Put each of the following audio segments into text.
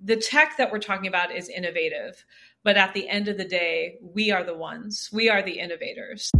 the tech that we're talking about is innovative, but at the end of the day, we are the innovators.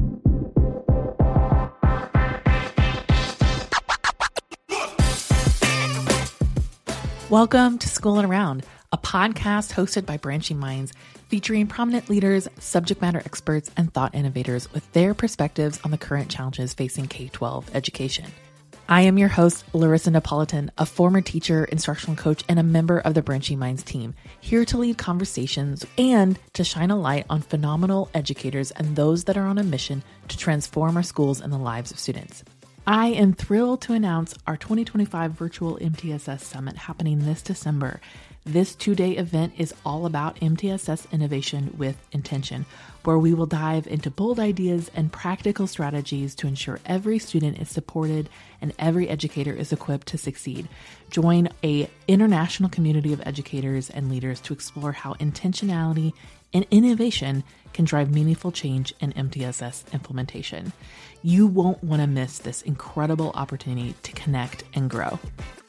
Welcome to School and Around, a podcast hosted by Branching Minds, featuring prominent leaders, subject matter experts, and thought innovators with their perspectives on the current challenges facing K-12 education. I am your host, Larissa Napolitan, a former teacher, instructional coach, and a member of the Branching Minds team, here to lead conversations and to shine a light on phenomenal educators and those that are on a mission to transform our schools and the lives of students. I am thrilled to announce our 2025 Virtual MTSS Summit happening this December. This 2-day event is all about MTSS innovation with intention, where we will dive into bold ideas and practical strategies to ensure every student is supported and every educator is equipped to succeed. Join an international community of educators and leaders to explore how intentionality and innovation can drive meaningful change in MTSS implementation. You won't want to miss this incredible opportunity to connect and grow.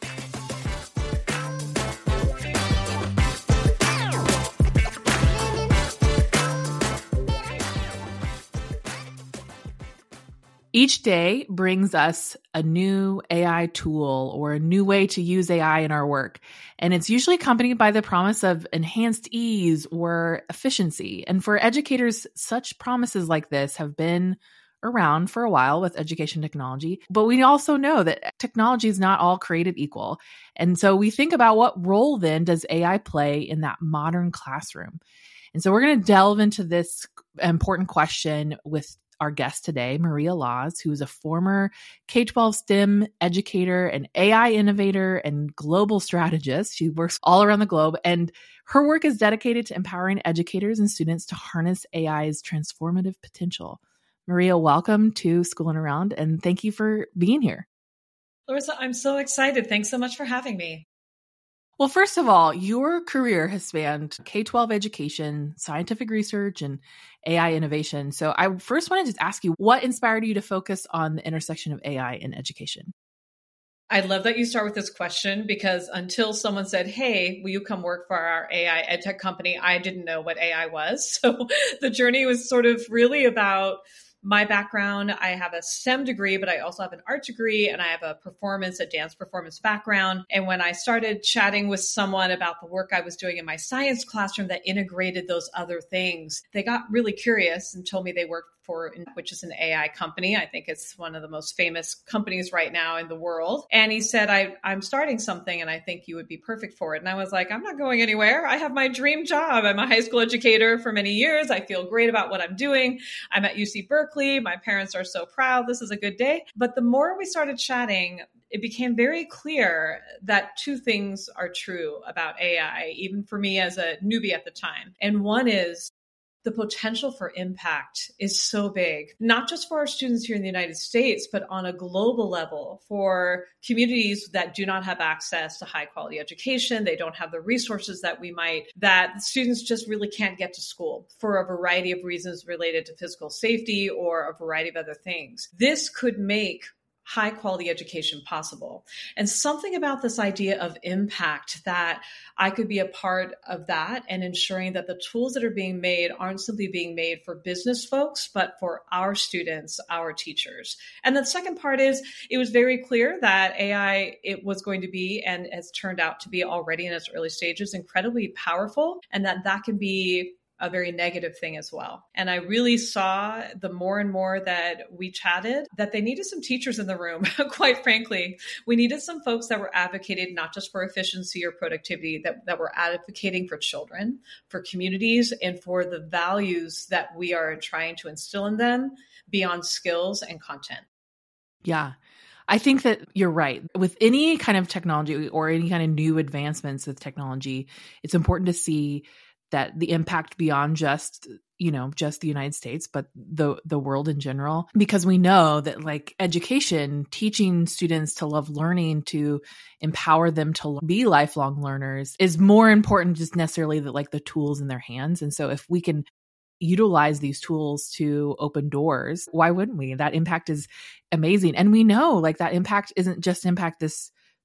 Each day brings us a new AI tool or a new way to use AI in our work. And it's usually accompanied by the promise of enhanced ease or efficiency. And for educators, such promises like this have been around for a while with education technology. But we also know that technology is not all created equal. And so we think about what role then does AI play in that modern classroom? And so we're going to delve into this important question with our guest today, Maria Laws, who is a former K-12 STEM educator, an AI innovator, and global strategist. She works all around the globe, and her work is dedicated to empowering educators and students to harness AI's transformative potential. Maria, welcome to School and Around, and thank you for being here. Larissa, I'm so excited. Thanks so much for having me. Well, first of all, your career has spanned K-12 education, scientific research, and AI innovation. So I first want to just ask you, what inspired you to focus on the intersection of AI and education? I love that you start with this question because until someone said, hey, will you come work for our AI edtech company? I didn't know what AI was. So the journey was sort of really about my background. I have a STEM degree, but I also have an art degree, and I have a dance performance background. And when I started chatting with someone about the work I was doing in my science classroom that integrated those other things, they got really curious and told me they worked for, which is an AI company. I think it's one of the most famous companies right now in the world. And he said, I'm starting something and I think you would be perfect for it. And I was like, I'm not going anywhere. I have my dream job. I'm a high school educator for many years. I feel great about what I'm doing. I'm at UC Berkeley. My parents are so proud. This is a good day. But the more we started chatting, it became very clear that two things are true about AI, even for me as a newbie at the time. And one is the potential for impact is so big, not just for our students here in the United States, but on a global level for communities that do not have access to high quality education. They don't have the resources that students just really can't get to school for a variety of reasons related to physical safety or a variety of other things. This could make high quality education possible. And something about this idea of impact, that I could be a part of that and ensuring that the tools that are being made aren't simply being made for business folks, but for our students, our teachers. And the second part is, it was very clear that AI, it was going to be, and has turned out to be already in its early stages, incredibly powerful, and that can be a very negative thing as well. And I really saw the more and more that we chatted that they needed some teachers in the room, quite frankly. We needed some folks that were advocating not just for efficiency or productivity, that were advocating for children, for communities, and for the values that we are trying to instill in them beyond skills and content. Yeah. I think that you're right. With any kind of technology or any kind of new advancements with technology, it's important to see that the impact beyond just the United States, but the world in general, because we know that like education, teaching students to love learning, to empower them to be lifelong learners is more important just necessarily that like the tools in their hands. And so if we can utilize these tools to open doors, why wouldn't we? That impact is amazing. And we know like that impact isn't just impact this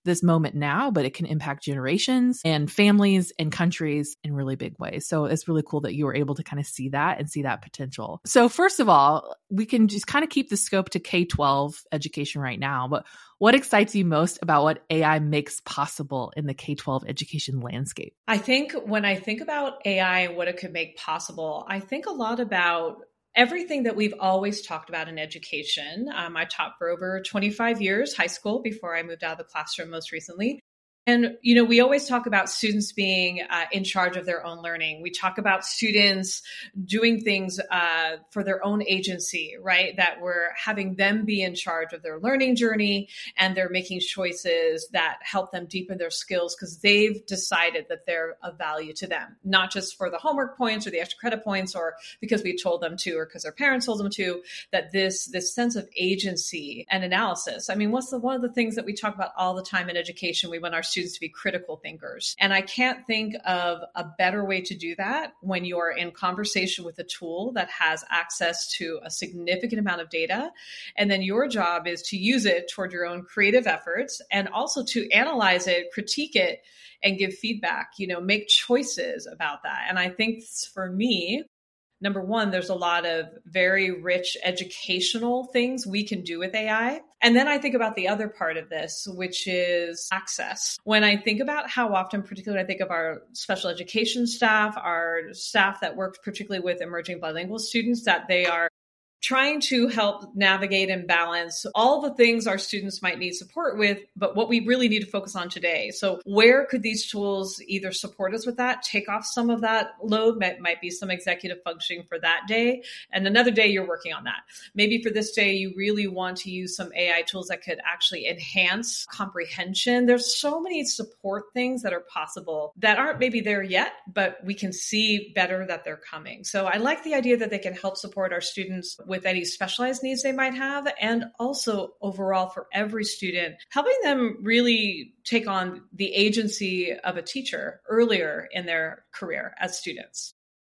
this moment now, but it can impact generations and families and countries in really big ways. So it's really cool that you were able to kind of see that and see that potential. So first of all, we can just kind of keep the scope to K-12 education right now, but what excites you most about what AI makes possible in the K-12 education landscape? I think when I think about AI and what it could make possible, I think a lot about everything that we've always talked about in education. I taught for over 25 years, high school, before I moved out of the classroom most recently. And, we always talk about students being in charge of their own learning. We talk about students doing things for their own agency, right? That we're having them be in charge of their learning journey, and they're making choices that help them deepen their skills because they've decided that they're of value to them, not just for the homework points or the extra credit points or because we told them to or because their parents told them to, that this sense of agency and analysis. I mean, one of the things that we talk about all the time in education, we want our students to be critical thinkers. And I can't think of a better way to do that when you're in conversation with a tool that has access to a significant amount of data. And then your job is to use it toward your own creative efforts and also to analyze it, critique it, and give feedback, make choices about that. And I think for me, number one, there's a lot of very rich educational things we can do with AI. And then I think about the other part of this, which is access. When I think about how often, particularly I think of our special education staff, our staff that work particularly with emerging bilingual students, that they are trying to help navigate and balance all the things our students might need support with, but what we really need to focus on today. So where could these tools either support us with that, take off some of that load, might be some executive functioning for that day, and another day you're working on that. Maybe for this day, you really want to use some AI tools that could actually enhance comprehension. There's so many support things that are possible that aren't maybe there yet, but we can see better that they're coming. So I like the idea that they can help support our students with any specialized needs they might have, and also overall for every student, helping them really take on the agency of a teacher earlier in their career as students.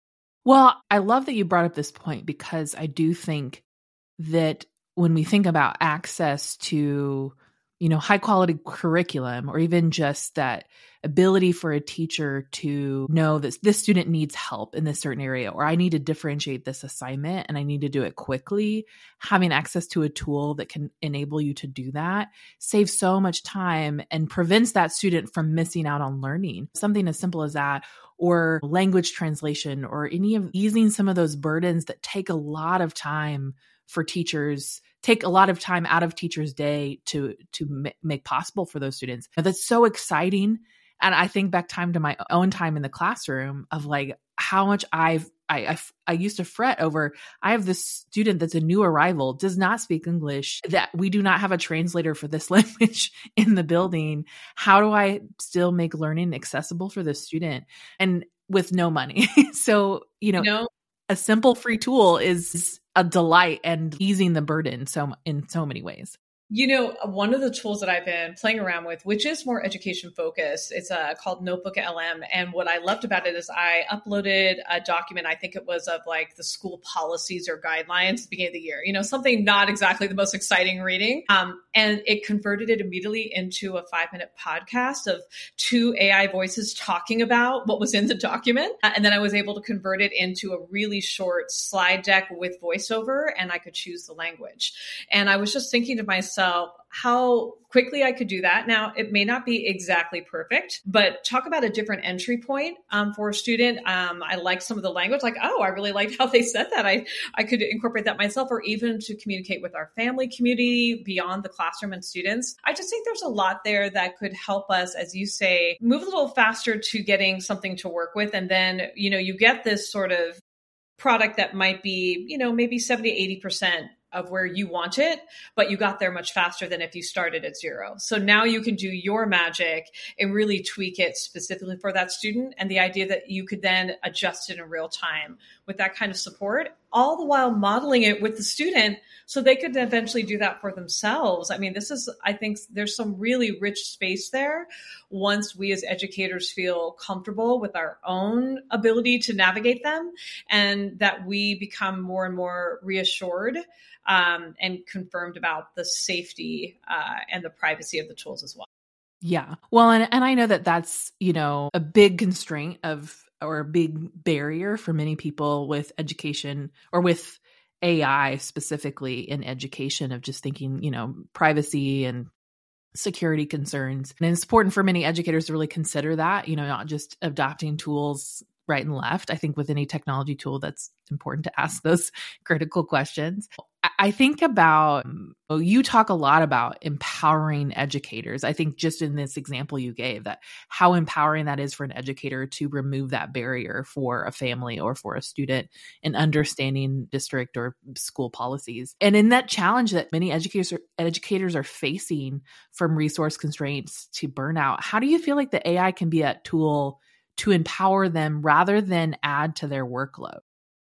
Well, I love that you brought up this point because I do think that when we think about access to, high quality curriculum, or even just that ability for a teacher to know that this student needs help in this certain area, or I need to differentiate this assignment and I need to do it quickly, having access to a tool that can enable you to do that saves so much time and prevents that student from missing out on learning. Something as simple as that, or language translation, or any of easing some of those burdens that take a lot of time for teachers, take a lot of time out of teachers' day to make possible for those students. That's so exciting. And I think back to my own time in the classroom of like how much I used to fret over. I have this student that's a new arrival, does not speak English, that we do not have a translator for this language in the building. How do I still make learning accessible for this student and with no money? So, a simple free tool is a delight and easing the burden in so many ways. One of the tools that I've been playing around with, which is more education focused, it's called Notebook LM. And what I loved about it is I uploaded a document, I think it was of like the school policies or guidelines at the beginning of the year, something not exactly the most exciting reading. And it converted it immediately into a 5-minute podcast of 2 AI voices talking about what was in the document. And then I was able to convert it into a really short slide deck with voiceover, and I could choose the language. And I was just thinking to myself, how quickly I could do that. Now, it may not be exactly perfect, but talk about a different entry point for a student. I like some of the language, like, I really liked how they said that. I could incorporate that myself, or even to communicate with our family community beyond the classroom and students. I just think there's a lot there that could help us, as you say, move a little faster to getting something to work with. And then, you get this sort of product that might be, maybe 70 to 80% of where you want it, but you got there much faster than if you started at 0. So now you can do your magic and really tweak it specifically for that student. And the idea that you could then adjust it in real time with that kind of support, all the while modeling it with the student so they could eventually do that for themselves. I mean, I think there's some really rich space there once we as educators feel comfortable with our own ability to navigate them, and that we become more and more reassured and confirmed about the safety and the privacy of the tools as well. Yeah. Well, and I know that that's, a big constraint or a big barrier for many people with education or with AI specifically in education of just thinking, privacy and security concerns. And it's important for many educators to really consider that, not just adopting tools right and left. I think with any technology tool, that's important to ask those critical questions. I think about, you talk a lot about empowering educators. I think just in this example you gave, that how empowering that is for an educator to remove that barrier for a family or for a student in understanding district or school policies. And in that challenge that many educators are facing, from resource constraints to burnout, how do you feel like the AI can be a tool to empower them rather than add to their workload?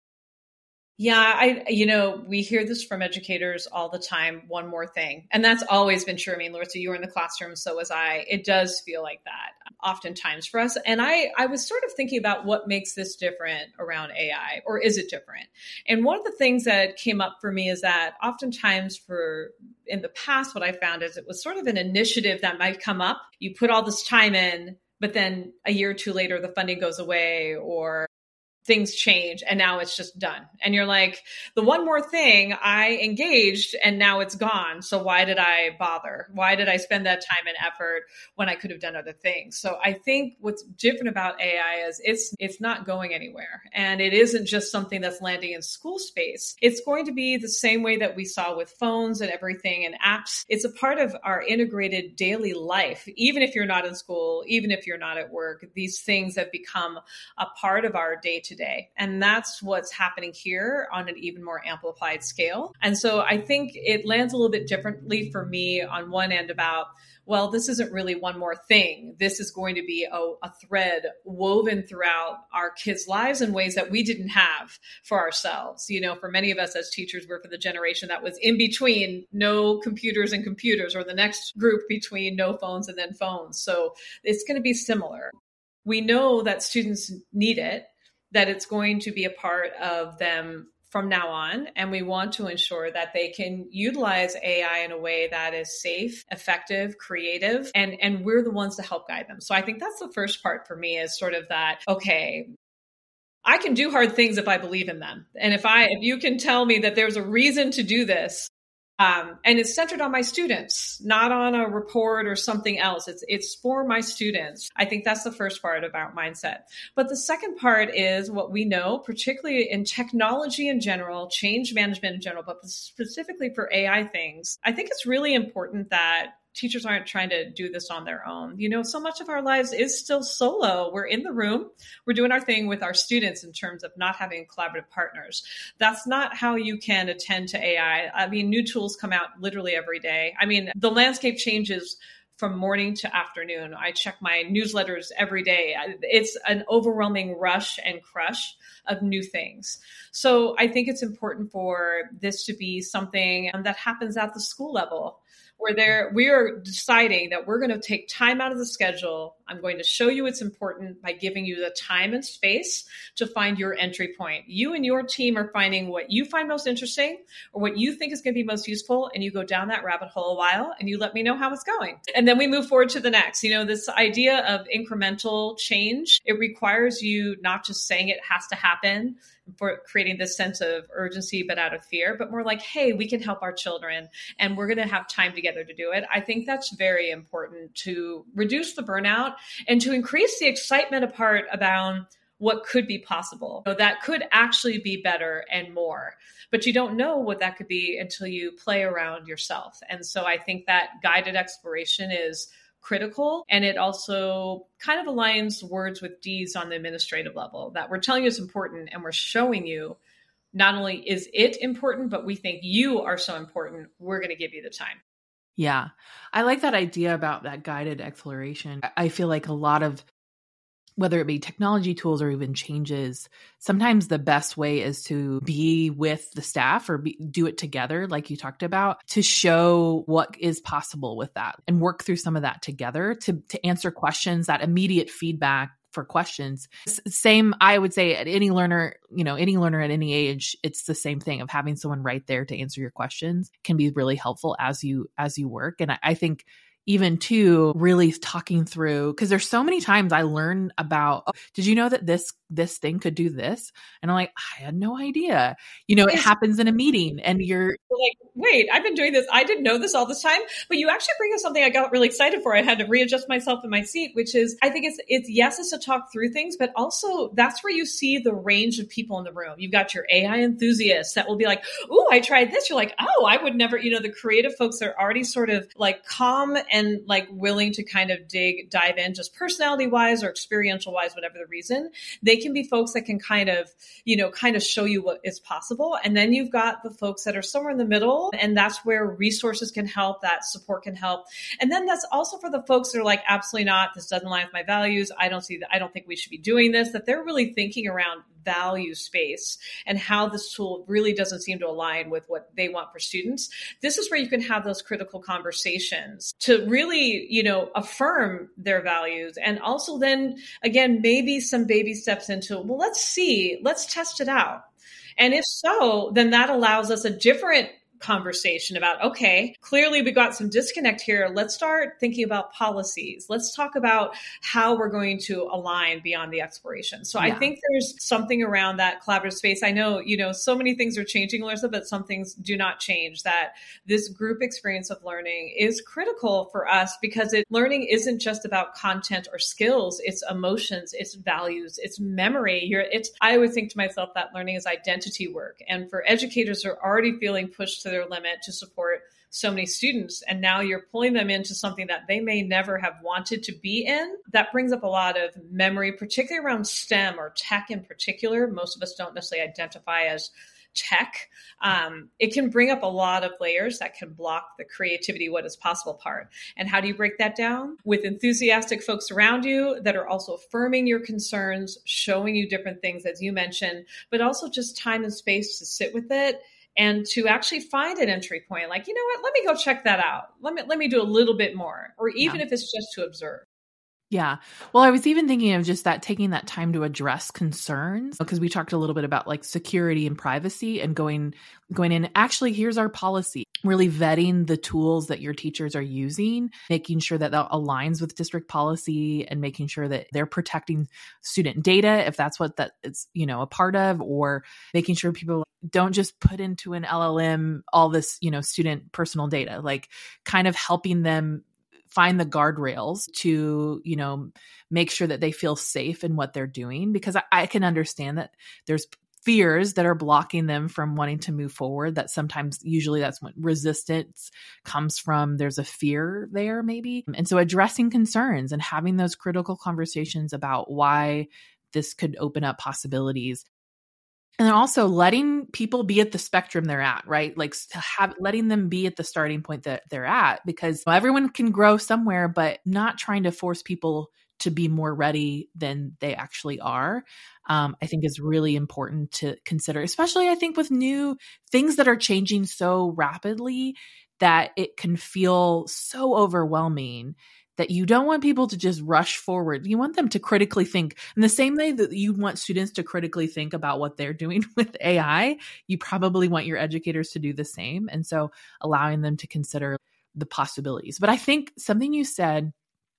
Yeah, we hear this from educators all the time. One more thing. And that's always been true. I mean, Larissa, you were in the classroom, so was I. It does feel like that oftentimes for us. And I was sort of thinking about what makes this different around AI, or is it different? And one of the things that came up for me is that oftentimes in the past, what I found is it was sort of an initiative that might come up. You put all this time in, but then a year or two later, the funding goes away or things change and now it's just done. And you're like, the one more thing I engaged and now it's gone. So why did I bother? Why did I spend that time and effort when I could have done other things? So I think what's different about AI is it's not going anywhere. And it isn't just something that's landing in school space. It's going to be the same way that we saw with phones and everything and apps. It's a part of our integrated daily life. Even if you're not in school, even if you're not at work, these things have become a part of our day-to-day. And that's what's happening here on an even more amplified scale. And so I think it lands a little bit differently for me on one end about, well, this isn't really one more thing. This is going to be a thread woven throughout our kids' lives in ways that we didn't have for ourselves. For many of us as teachers, we're for the generation that was in between no computers and computers, or the next group between no phones and then phones. So it's going to be similar. We know that students need it, that it's going to be a part of them from now on. And we want to ensure that they can utilize AI in a way that is safe, effective, creative, and we're the ones to help guide them. So I think that's the first part for me, is sort of that, okay, I can do hard things if I believe in them. And if you can tell me that there's a reason to do this, and it's centered on my students, not on a report or something else. It's for my students. I think that's the first part of our mindset. But the second part is what we know, particularly in technology in general, change management in general, but specifically for AI things. I think it's really important that teachers aren't trying to do this on their own. So much of our lives is still solo. We're in the room. We're doing our thing with our students in terms of not having collaborative partners. That's not how you can attend to AI. I mean, new tools come out literally every day. I mean, the landscape changes from morning to afternoon. I check my newsletters every day. It's an overwhelming rush and crush of new things. So I think it's important for this to be something that happens at the school level, where we are deciding that we're going to take time out of the schedule. I'm going to show you it's important by giving you the time and space to find your entry point. You and your team are finding what you find most interesting or what you think is going to be most useful, and you go down that rabbit hole a while and you let me know how it's going. And then we move forward to the next. This idea of incremental change, it requires you not just saying it has to happen for creating this sense of urgency, but out of fear, but more like, hey, we can help our children and we're going to have time together to do it. I think that's very important to reduce the burnout and to increase the excitement about what could be possible. That could actually be better and more, but you don't know what that could be until you play around yourself. And so I think that guided exploration is critical. And it also kind of aligns words with deeds on the administrative level, that we're telling you it's important and we're showing you not only is it important, but we think you are so important, we're going to give you the time. Yeah. I like that idea about that guided exploration. I feel like a lot of, whether it be technology tools or even changes, sometimes the best way is to be with the staff or do it together, like you talked about, to show what is possible with that and work through some of that together to answer questions, that immediate feedback for questions. Same, I would say, at any learner at any age, it's the same thing of having someone right there to answer your questions can be really helpful as you work. And I think even to really talking through, because there's so many times I learn about, oh, did you know that this thing could do this? And I'm like, I had no idea. It happens in a meeting and you're like, wait, I've been doing this. I didn't know this all this time. But you actually bring up something I got really excited for. I had to readjust myself in my seat, which is, I think it's to talk through things, but also that's where you see the range of people in the room. You've got your AI enthusiasts that will be like, oh, I tried this. You're like, oh, I would never, the creative folks that are already sort of like calm and like willing to kind of dive in just personality wise or experiential wise, whatever the reason. They can be folks that can kind of show you what is possible. And then you've got the folks that are somewhere in the middle, and that's where resources can help, that support can help. And then that's also for the folks that are like, absolutely not, this doesn't align with my values. I don't think we should be doing this, that they're really thinking around value space and how this tool really doesn't seem to align with what they want for students. This is where you can have those critical conversations to really, affirm their values. And also then again, maybe some baby steps into, well, let's test it out. And if so, then that allows us a different conversation about, okay, clearly we got some disconnect here. Let's start thinking about policies. Let's talk about how we're going to align beyond the exploration. So I think there's something around that collaborative space. I know, so many things are changing, Larissa, but some things do not change. That this group experience of learning is critical for us because learning isn't just about content or skills. It's emotions, it's values, it's memory. I would think to myself that learning is identity work. And for educators who are already feeling pushed to their limit to support so many students, and now you're pulling them into something that they may never have wanted to be in, that brings up a lot of memory, particularly around STEM or tech in particular. Most of us don't necessarily identify as tech. It can bring up a lot of layers that can block the creativity, what is possible part. And how do you break that down? With enthusiastic folks around you that are also affirming your concerns, showing you different things, as you mentioned, but also just time and space to sit with it and to actually find an entry point. Like, you know what, let me go check that out. Let me do a little bit more, or even if it's just to observe. Yeah. Well, I was even thinking of just that, taking that time to address concerns, because we talked a little bit about like security and privacy and going in, actually, here's our policy, really vetting the tools that your teachers are using, making sure that that aligns with district policy and making sure that they're protecting student data, if that's what that is, a part of, or making sure people don't just put into an LLM all this, student personal data, like kind of helping them find the guardrails to, make sure that they feel safe in what they're doing, because I can understand that there's fears that are blocking them from wanting to move forward, that sometimes, usually that's when resistance comes from. There's a fear there maybe. And so addressing concerns and having those critical conversations about why this could open up possibilities. And then also letting people be at the spectrum they're at, right? Like letting them be at the starting point that they're at, because everyone can grow somewhere, but not trying to force people to be more ready than they actually are, I think is really important to consider, especially I think with new things that are changing so rapidly that it can feel so overwhelming that you don't want people to just rush forward. You want them to critically think in the same way that you want students to critically think about what they're doing with AI. You probably want your educators to do the same. And so allowing them to consider the possibilities. But I think something you said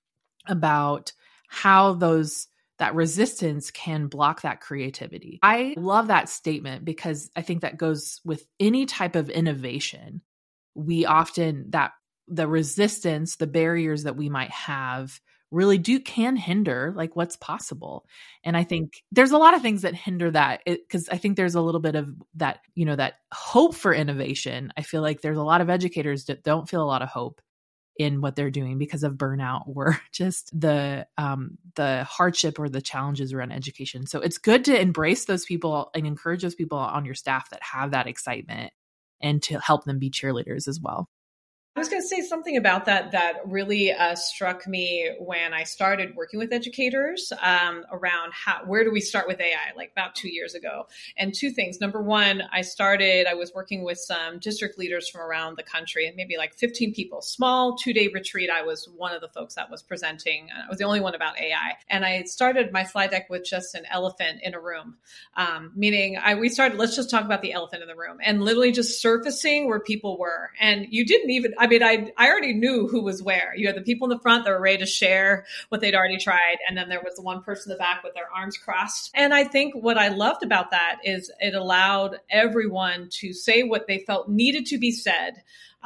about how that resistance can block that creativity. I love that statement because I think that goes with any type of innovation. We often, the resistance, the barriers that we might have really can hinder like what's possible. And I think there's a lot of things that hinder that, because I think there's a little bit of that, that hope for innovation. I feel like there's a lot of educators that don't feel a lot of hope in what they're doing because of burnout or just the hardship or the challenges around education. So it's good to embrace those people and encourage those people on your staff that have that excitement and to help them be cheerleaders as well. I was going to say something about that really struck me when I started working with educators around where do we start with AI, like about 2 years ago. And two things. Number one, I was working with some district leaders from around the country, and maybe like 15 people, small 2-day retreat. I was one of the folks that was presenting. I was the only one about AI. And I started my slide deck with just an elephant in a room, meaning we started, let's just talk about the elephant in the room, and literally just surfacing where people were. And you didn't even, mean, I already knew who was where. You had the people in the front that were ready to share what they'd already tried. And then there was the one person in the back with their arms crossed. And I think what I loved about that is it allowed everyone to say what they felt needed to be said.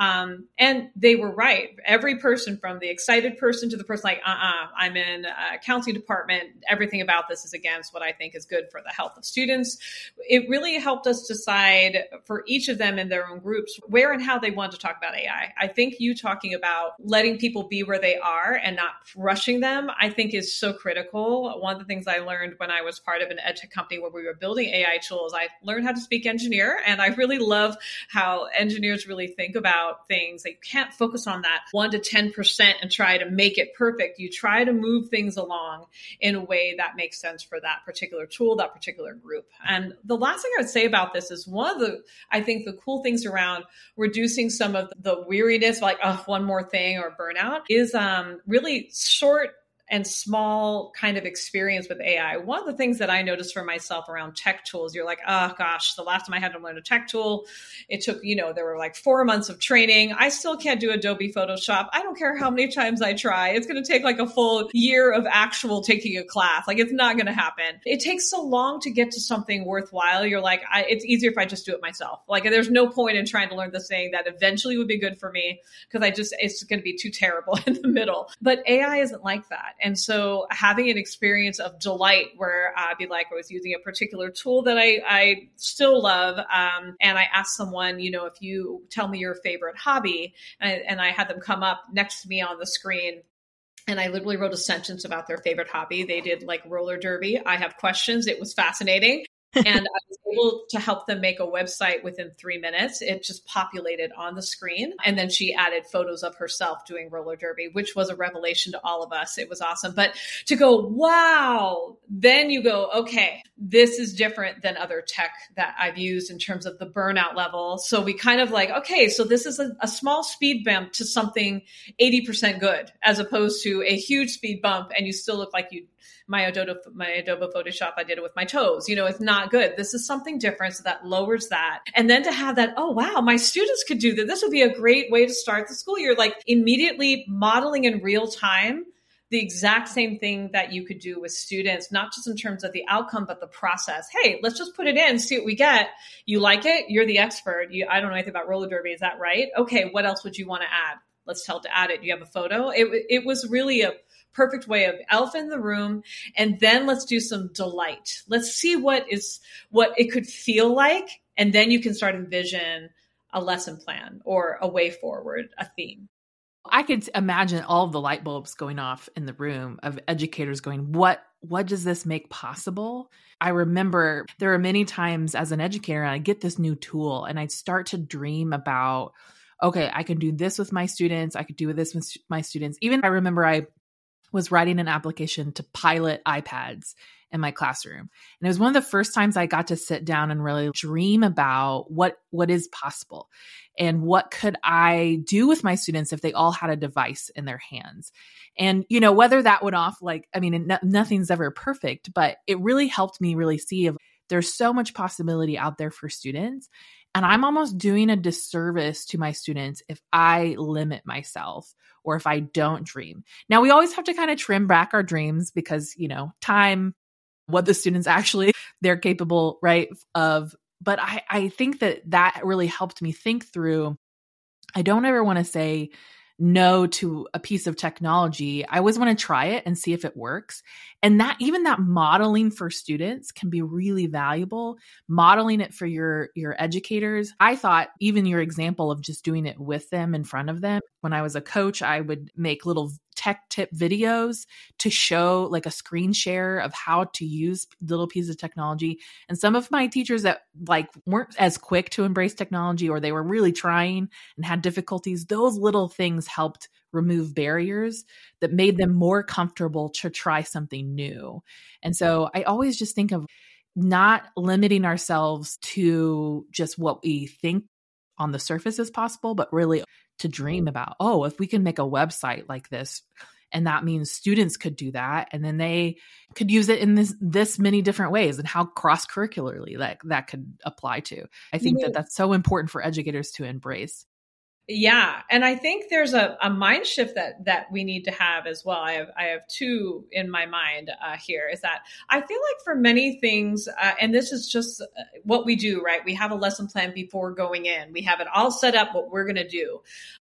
And they were right. Every person, from the excited person to the person like, I'm in a counseling department. Everything about this is against what I think is good for the health of students. It really helped us decide for each of them in their own groups where and how they wanted to talk about AI. I think you talking about letting people be where they are and not rushing them, I think is so critical. One of the things I learned when I was part of an edtech company where we were building AI tools, I learned how to speak engineer. And I really love how engineers really think about things. Like, you can't focus on that 1 to 10% and try to make it perfect. You try to move things along in a way that makes sense for that particular tool, that particular group. And the last thing I would say about this is one of the, I think, the cool things around reducing some of the weariness, like, one more thing or burnout, is really short and small kind of experience with AI. One of the things that I noticed for myself around tech tools, you're like, oh gosh, the last time I had to learn a tech tool, it took, there were like 4 months of training. I still can't do Adobe Photoshop. I don't care how many times I try. It's going to take like a full year of actual taking a class. Like, it's not going to happen. It takes so long to get to something worthwhile. You're like, it's easier if I just do it myself. Like, there's no point in trying to learn this thing that eventually would be good for me because it's going to be too terrible in the middle. But AI isn't like that. And so having an experience of delight where I'd be like, I was using a particular tool that I still love. And I asked someone, if you tell me your favorite hobby, and I had them come up next to me on the screen. And I literally wrote a sentence about their favorite hobby. They did like roller derby. I have questions. It was fascinating. And I was able to help them make a website within 3 minutes. It just populated on the screen. And then she added photos of herself doing roller derby, which was a revelation to all of us. It was awesome. But to go, wow, then you go, okay, this is different than other tech that I've used in terms of the burnout level. So we kind of like, okay, so this is a small speed bump to something 80% good, as opposed to a huge speed bump and you still look like my Adobe Photoshop, I did it with my toes. It's not good. This is something different. So that lowers that. And then to have that, oh, wow, my students could do that. This would be a great way to start the school year. Like, immediately modeling in real time the exact same thing that you could do with students, not just in terms of the outcome, but the process. Hey, let's just put it in, see what we get. You like it? You're the expert. I don't know anything about roller derby. Is that right? Okay, what else would you want to add? Let's tell it to add it. Do you have a photo? It was really a perfect way of elephant in the room. And then let's do some delight. Let's see what it could feel like. And then you can start envision a lesson plan or a way forward, a theme. I could imagine all of the light bulbs going off in the room of educators going, what does this make possible? I remember there were many times as an educator, and I get this new tool and I'd start to dream about, okay, I can do this with my students. I could do this with my students. Even I remember I was writing an application to pilot iPads in my classroom. And it was one of the first times I got to sit down and really dream about what is possible and what could I do with my students if they all had a device in their hands. And, whether that went off, nothing's ever perfect, but it really helped me really see if there's so much possibility out there for students. And I'm almost doing a disservice to my students if I limit myself or if I don't dream. Now, we always have to kind of trim back our dreams because, time, what the students actually, they're capable, right, of. But I think that really helped me think through, I don't ever want to say no to a piece of technology. I always want to try it and see if it works. And that even that modeling for students can be really valuable. Modeling it for your educators. I thought even your example of just doing it with them in front of them. When I was a coach, I would make little tech tip videos to show like a screen share of how to use little pieces of technology. And some of my teachers that weren't as quick to embrace technology, or they were really trying and had difficulties, those little things helped remove barriers that made them more comfortable to try something new. And so I always just think of not limiting ourselves to just what we think on the surface is possible, but really to dream about, if we can make a website like this, and that means students could do that, and then they could use it in this many different ways, and how cross-curricularly that could apply to. I think that's so important for educators to embrace. Yeah. And I think there's a mind shift that we need to have as well. I have two in my mind here is that I feel like for many things, and this is just what we do, right? We have a lesson plan before going in. We have it all set up what we're going to do.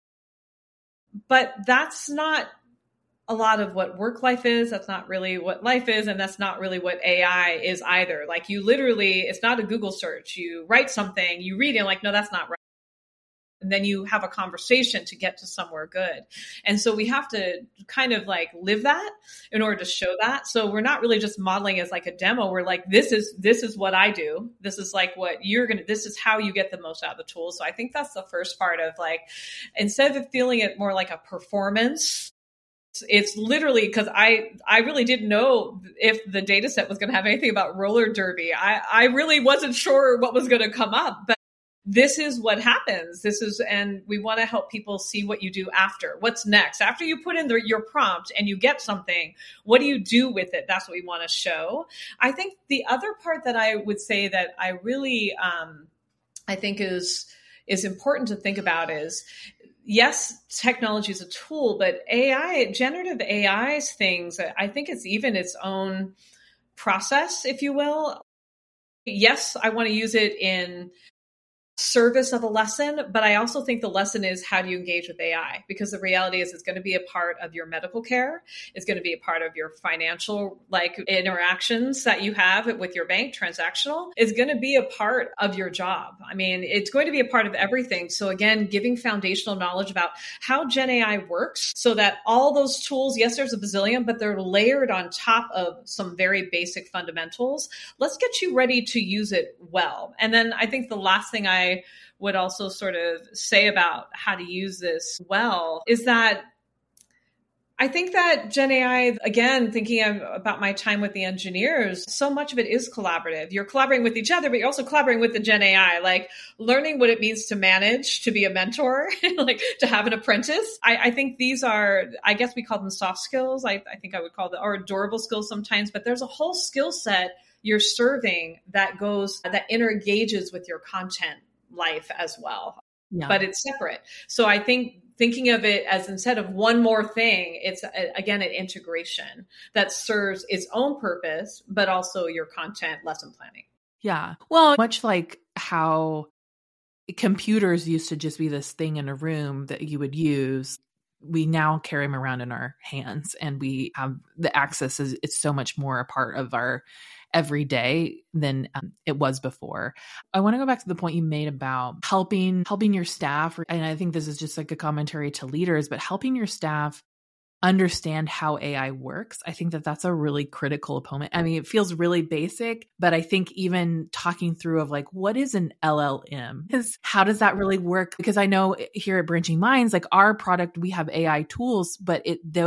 But that's not a lot of what work life is. That's not really what life is. And that's not really what AI is either. Like you literally, it's not a Google search. You write something, you read it, like, no, that's not right. And then you have a conversation to get to somewhere good. And so we have to kind of like live that in order to show that. So we're not really just modeling as like a demo. We're like, this is what I do. This is like what this is how you get the most out of the tool. So I think that's the first part of like, instead of feeling it more like a performance, it's literally because I really didn't know if the data set was going to have anything about roller derby. I really wasn't sure what was going to come up, but this is what happens. And we want to help people see what you do after. What's next? After you put in your prompt and you get something, what do you do with it? That's what we want to show. I think the other part that I would say that I really, I think is important to think about is, yes, technology is a tool, but generative AI's things, I think it's even its own process, if you will. Yes, I want to use it in service of a lesson, but I also think the lesson is how do you engage with AI? Because the reality is it's going to be a part of your medical care. It's going to be a part of your financial like interactions that you have with your bank, transactional. It's going to be a part of your job. I mean, it's going to be a part of everything. So again, giving foundational knowledge about how Gen AI works so that all those tools, yes, there's a bazillion, but they're layered on top of some very basic fundamentals. Let's get you ready to use it well. And then I think the last thing I would also sort of say about how to use this well is that I think that Gen AI, again, thinking about my time with the engineers, so much of it is collaborative. You're collaborating with each other, but you're also collaborating with the Gen AI, like learning what it means to manage, to be a mentor, like to have an apprentice. I think these are, I guess we call them soft skills. I think I would call them, or adorable skills sometimes, but there's a whole skill set you're serving that engages with your content life as well, but it's separate. So I think thinking of it as instead of one more thing, it's again, an integration that serves its own purpose, but also your content lesson planning. Yeah. Well, much like how computers used to just be this thing in a room that you would use, we now carry them around in our hands and we have the access it's so much more a part of our every day than it was before. I want to go back to the point you made about helping your staff. And I think this is just like a commentary to leaders, but helping your staff understand how AI works. I think that that's a really critical component. I mean, it feels really basic, but I think even talking through of like, what is an LLM? How does that really work? Because I know here at Branching Minds, like our product, we have AI tools, but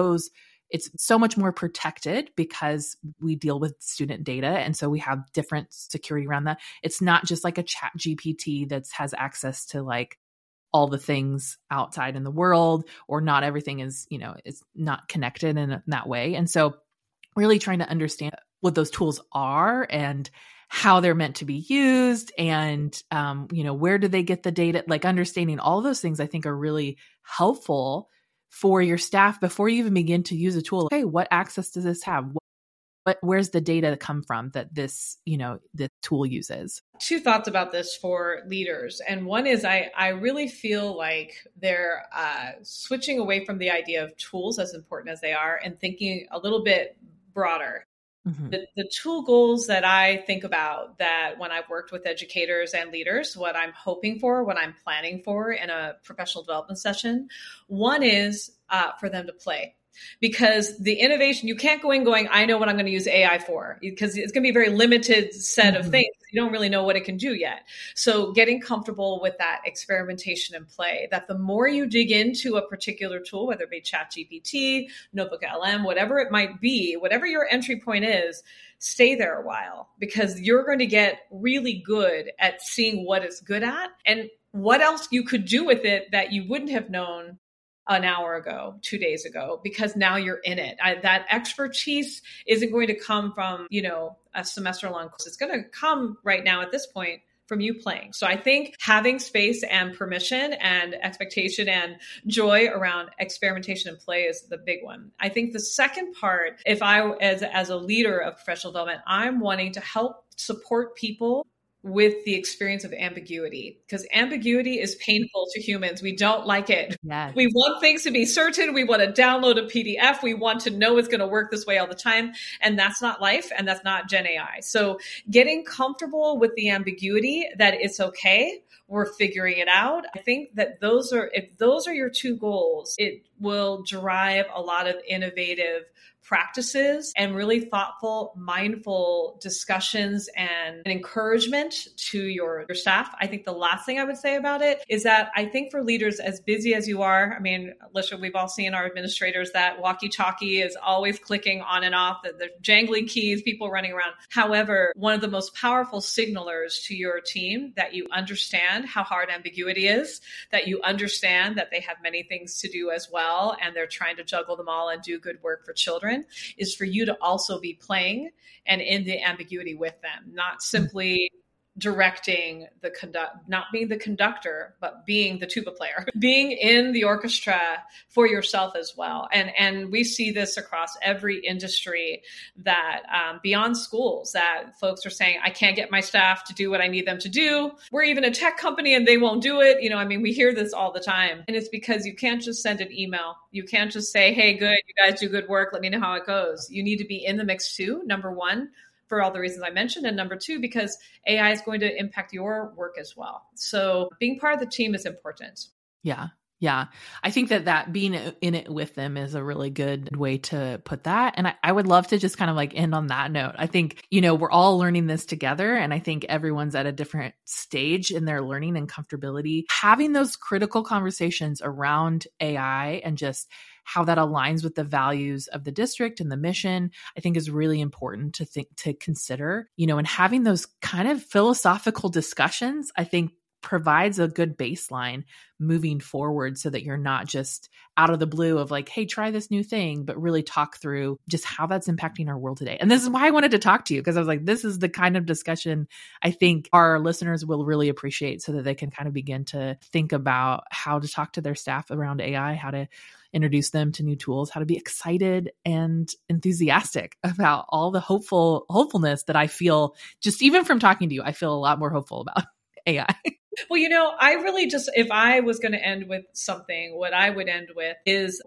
it's so much more protected because we deal with student data. And so we have different security around that. It's not just like a chat GPT that has access to like all the things outside in the world, or not everything is, it's not connected in that way. And so really trying to understand what those tools are and how they're meant to be used and, where do they get the data, like understanding all those things I think are really helpful for your staff before you even begin to use a tool. Okay, what access does this have? Where's the data come from that this tool uses? Two thoughts about this for leaders. And one is I really feel like they're switching away from the idea of tools, as important as they are, and thinking a little bit broader. Mm-hmm. The tool goals that I think about that when I've worked with educators and leaders, what I'm hoping for, what I'm planning for in a professional development session, one is for them to play. Because the innovation, you can't go in going, I know what I'm going to use AI for, because it's going to be a very limited set of things. You don't really know what it can do yet. So getting comfortable with that experimentation and play, that the more you dig into a particular tool, whether it be ChatGPT, NotebookLM, whatever it might be, whatever your entry point is, stay there a while, because you're going to get really good at seeing what it's good at and what else you could do with it that you wouldn't have known an hour ago, 2 days ago, because now you're in it. That expertise isn't going to come from, a semester long course. It's going to come right now at this point from you playing. So I think having space and permission and expectation and joy around experimentation and play is the big one. I think the second part, if I, as a leader of professional development, I'm wanting to help support people with the experience of ambiguity, because ambiguity is painful to humans. We don't like it. Yes. We want things to be certain. We want to download a PDF. We want to know it's going to work this way all the time. And that's not life. And that's not Gen AI. So getting comfortable with the ambiguity, that it's okay. We're figuring it out. I think that if those are your two goals, it will drive a lot of innovative practices and really thoughtful, mindful discussions and encouragement to your staff. I think the last thing I would say about it is that I think for leaders as busy as you are, I mean, Alicia, we've all seen our administrators, that walkie-talkie is always clicking on and off, the jangly keys, people running around. However, one of the most powerful signalers to your team that you understand how hard ambiguity is, that you understand that they have many things to do as well, and they're trying to juggle them all and do good work for children, is for you to also be playing and in the ambiguity with them, not simply directing not being the conductor, but being the tuba player, being in the orchestra for yourself as well. And we see this across every industry, that beyond schools, that folks are saying, I can't get my staff to do what I need them to do. We're even a tech company and they won't do it. We hear this all the time. And it's because you can't just send an email. You can't just say, hey, good, you guys do good work. Let me know how it goes. You need to be in the mix too, number one, for all the reasons I mentioned. And number two, because AI is going to impact your work as well. So being part of the team is important. Yeah. Yeah. I think that being in it with them is a really good way to put that. And I would love to just kind of like end on that note. I think, we're all learning this together. And I think everyone's at a different stage in their learning and comfortability. Having those critical conversations around AI and just how that aligns with the values of the district and the mission, I think is really important to consider, and having those kind of philosophical discussions, I think provides a good baseline moving forward, so that you're not just out of the blue of like, hey, try this new thing, but really talk through just how that's impacting our world today. And this is why I wanted to talk to you, because I was like, this is the kind of discussion I think our listeners will really appreciate, so that they can kind of begin to think about how to talk to their staff around AI, how to introduce them to new tools, how to be excited and enthusiastic about all the hopefulness that I feel, just even from talking to you, I feel a lot more hopeful about AI. Well, I really just, if I was going to end with something, what I would end with is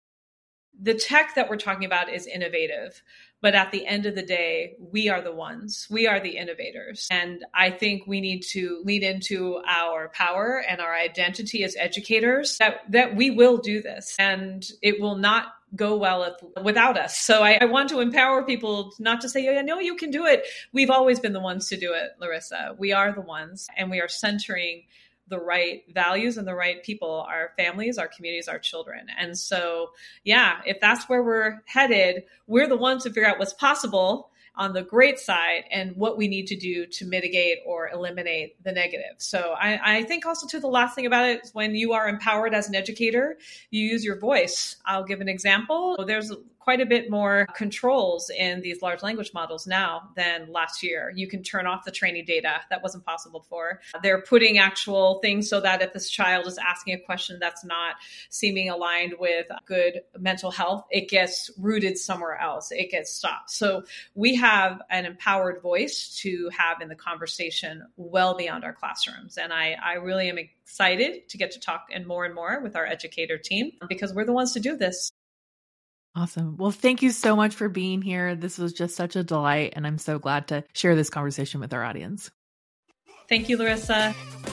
the tech that we're talking about is innovative. But at the end of the day, we are the innovators. And I think we need to lead into our power and our identity as educators, that we will do this, and it will not go well without us. So I want to empower people not to say, yeah, no, you can do it. We've always been the ones to do it, Larissa. We are the ones, and we are centering the right values and the right people, our families, our communities, our children. And so, yeah, if that's where we're headed, we're the ones to figure out what's possible on the great side and what we need to do to mitigate or eliminate the negative. So I think also too, the last thing about it is when you are empowered as an educator, you use your voice. I'll give an example. There's quite a bit more controls in these large language models now than last year. You can turn off the training data. That wasn't possible before. They're putting actual things so that if this child is asking a question that's not seeming aligned with good mental health, it gets rooted somewhere else. It gets stopped. So we have an empowered voice to have in the conversation well beyond our classrooms. And I really am excited to get to talk and more with our educator team, because we're the ones to do this. Awesome. Well, thank you so much for being here. This was just such a delight, and I'm so glad to share this conversation with our audience. Thank you, Larissa.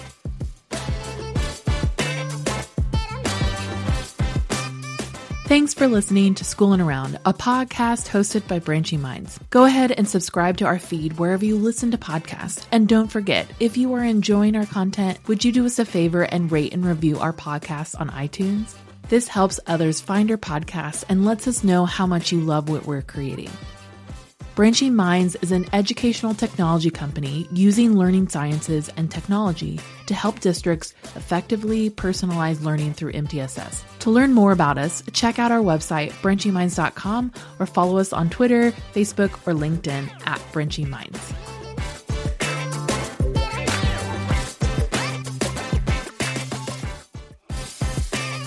Thanks for listening to Schoolin' Around, a podcast hosted by Branching Minds. Go ahead and subscribe to our feed wherever you listen to podcasts. And don't forget, if you are enjoying our content, would you do us a favor and rate and review our podcast on iTunes? This helps others find our podcast and lets us know how much you love what we're creating. Branching Minds is an educational technology company using learning sciences and technology to help districts effectively personalize learning through MTSS. To learn more about us, check out our website, branchingminds.com, or follow us on Twitter, Facebook, or LinkedIn @Branching Minds.